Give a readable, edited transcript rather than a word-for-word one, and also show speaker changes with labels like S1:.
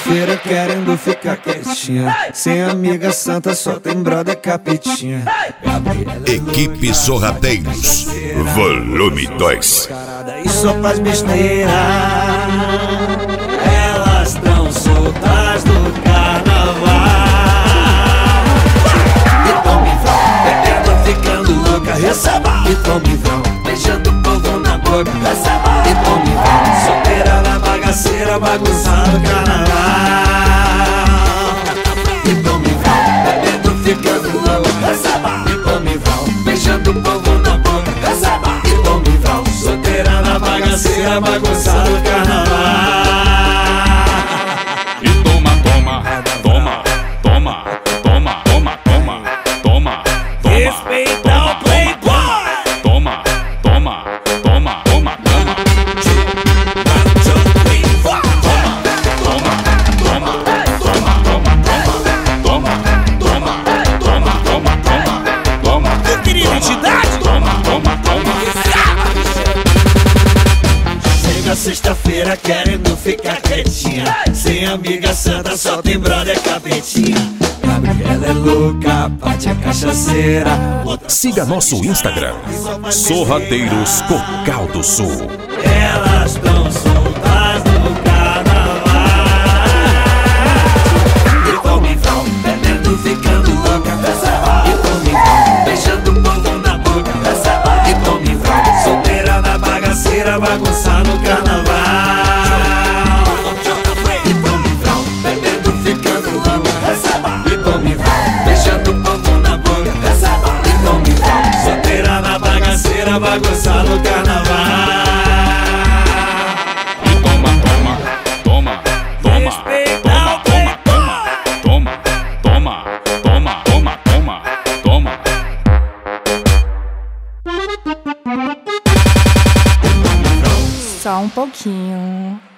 S1: sexta-feira querendo ficar quietinha. Sem amiga santa, só tem brother capetinha.
S2: Equipe Sorrateiros, volume 2.
S1: E só faz besteira. Elas tão soltas do carnaval. E tão me vão, bebendo, ficando louca, receba. E tão me vão, beijando o povo na boca, receba. E tão me vão, solteira na bagaceira, bagunçando o carnaval. E tão me vão, bebendo, ficando louca, receba. E tão me vão, beijando o povo na boca, receba. E tão me vão, solteira na bagaceira, bagunçando o carnaval.
S3: E toma, toma, toma, toma, toma, toma, toma, toma, toma.
S1: Respeita o playboy.
S3: Toma, toma, toma, toma, toma.
S1: Chega sexta-feira querendo ficar quietinha. Sem amiga santa, só tem brother capetinha. Gabriela é louca, Paty é cachaceira.
S2: Siga nosso Instagram, Sorrateiros Cocal do Sul.
S1: Elas tão soltas no carnaval. E vão me vão, bebendo, ficando louca. E vão me vão, beijando o povo na boca. E vão me vão, solteira na bagaceira, bagunçar no carnaval. E vão me vão, bebendo, ficando louca. E vão me vão, beijando o povo na boca. E vão me vão, solteira na bagaceira, bagunçar no carnaval.
S4: Só um pouquinho.